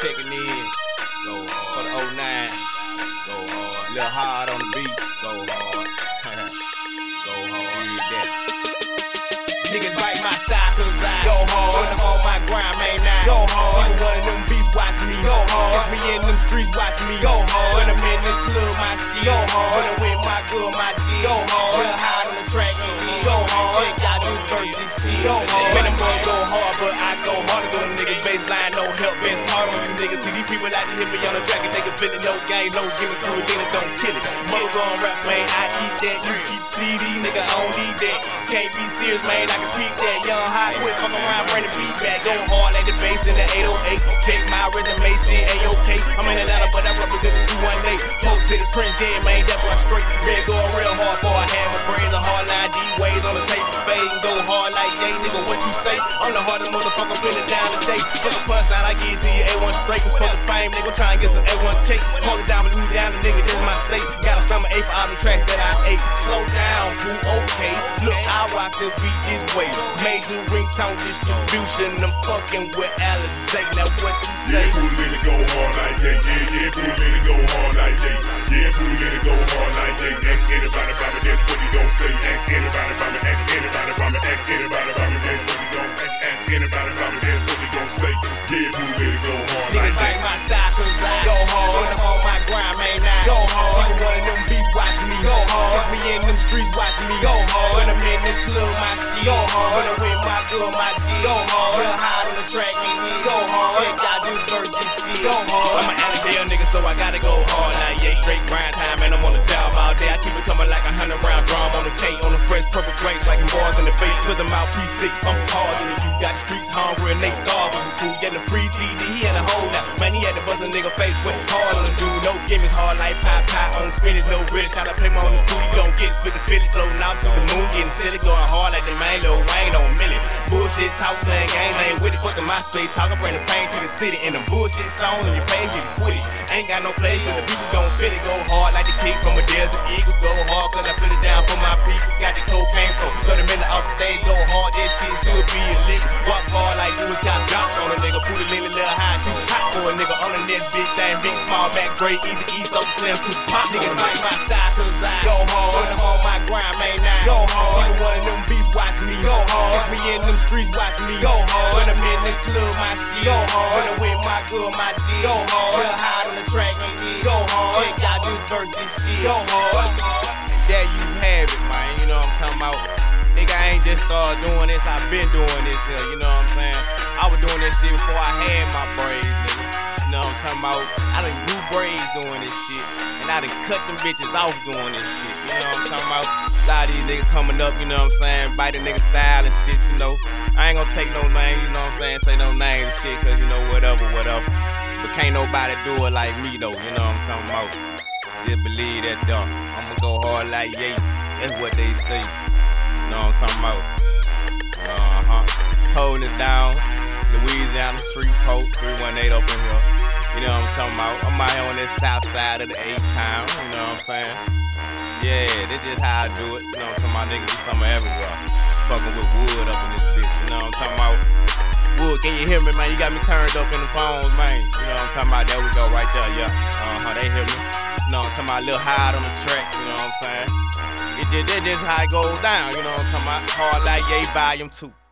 checking in. Go hard. For the 09. Go hard. Lil' hard on the beat. Go hard. Go hard. Need that. Niggas bite my style cause I go hard. When I'm on my grind, man, now go hard. Even one of them beats watch me go hard. It's me in them streets, watch me go hard. When I'm in the club, my shit go hard. When I'm with my girl, my D go hard. Real hard on the track, go hard. Check out them first, this shit go hard. Man, them boys go hard, but I go harder than them niggas. Baseline, no help, been hard on them niggas. See, these people like to hit me on the track and they can feel it. No game, no gimmick, through it, then it don't kill it. Mother gon' raps, man, I keep that. You keep CD, nigga, I don't need that. Can't be serious, man, I can peep that. Young hot, quit fuck around, bring the beat back. Go hard like the bass in the 808. Check my resume, shit A-OK. I'm in Atlanta, but I represent the 218. Post City Prince, yeah, man, that boy straight. Been going real hard for a hammer, brains a hard line, D-ways on the tape. Fade, go hard like, yeah, nigga, what you say? I'm the hardest motherfucker, been it down today. For the punchline, I give it to you A1 straight. For the fame, nigga, try and get some A1 cake. Hold it down in Louisiana, nigga, this is my state. Got a stomach ache for all the tracks that I ate. Slow down, boo, okay. Look, I rock the beat this way. Major ringtone distribution, I'm fucking with Alizé. Now what you say? Yeah, boo, let it go hard like that. Yeah, boo, let it go hard like that. Yeah, boo, let it go hard like that. Ask anybody about me, that's what he gon' say. Ask anybody about me, ask anybody about me, ask anybody about me, that's what he gon' ask anybody about me, that's what he gon' say. Yeah, boo, let it go hard like that. Niggas bite my style cause I go hard. When I'm on my grind, man, now go hard. Even one of them beats watch me go hard. It's me in them streets, watch me go hard. When I'm in the club, my shit go hard. When I'm with my girl, my D go hard. Real hard on the track, man, go hard. Check out this bird, this shit go hard. I'm an Allendale nigga, so I gotta go hard. Now, yeah, straight grind time, man, I'm on the job all day. I keep it coming like 100 round drum on the K, on the fresh purple grapes, like them boys in the face. Cause I'm out P6, I'm hard than you. Got the streets hungry and they starving. Food, yeah, the free CD, he in a hole now. Man, he had to bust a nigga face with hard on the dude. No gimmicks, hard like pie on spinach, no really. Try to play me on the food, you gon' get spit the Philly, floating out to the moon, getting silly, going hard like the main Lil Wayne on Millie. Bullshit talk, playing games, ain't with it, fucking my space talk. I bring the pain to the city, and the bullshit song on your page, get it quit it. Ain't got no play, cause the people gon' feel it. Go hard like the kick from a desert eagle. Go hard, cause I put it down for my people. Got the cocaine flow, cut them in the off the stage. Go hard, this shit should be illegal. Walk hard like do it, got dropped on a nigga. Put a little high, too hot for a nigga. On the net, big thing, big small back, Dre, easy, so slim, too pop. Niggas like my style, cause I go hard. When I'm on my grind, man, now go hard. Even one of them beats watch me go hard. It's me in them streets, watch me go hard. When I'm in the club, my shit go hard. When I'm with my girl, my D go hard. Real hard on the track, man, go hard. Check out this verse, this shit go hard. There you have it, man, you know what I'm talking about. Nigga, I ain't just started doing this, I've been doing this here, you know what I'm saying? I was doing this shit before I had my braids, nigga. You know what I'm talking about? I done grew braids doing this shit, and I done cut them bitches off doing this shit, you know what I'm talking about? A lot of these niggas coming up, you know what I'm saying? Bite a nigga style and shit, you know. I ain't gonna take no name, you know what I'm saying? Say no name and shit, cause you know, whatever. But can't nobody do it like me though, you know what I'm talking about? Just believe that though. I'ma go hard like Ye, that's what they say. You know what I'm talking about? Holding it down, Louisiana Street Post, 318 up in here. You know what I'm talking about? I'm out here on this south side of the A-Town, you know what I'm saying? Yeah, that's just how I do it. You know what I'm talking about? Niggas be somewhere everywhere. Fucking with wood up in this bitch, you know what I'm talking about? Wood, can you hear me, man? You got me turned up in the phones, man. You know what I'm talking about? There we go, right there, yeah. They hear me. You know what I'm talking about? A little hard on the track, you know what I'm saying? That's just how it goes down, you know what I'm talking about? Hard like Ye Volume 2.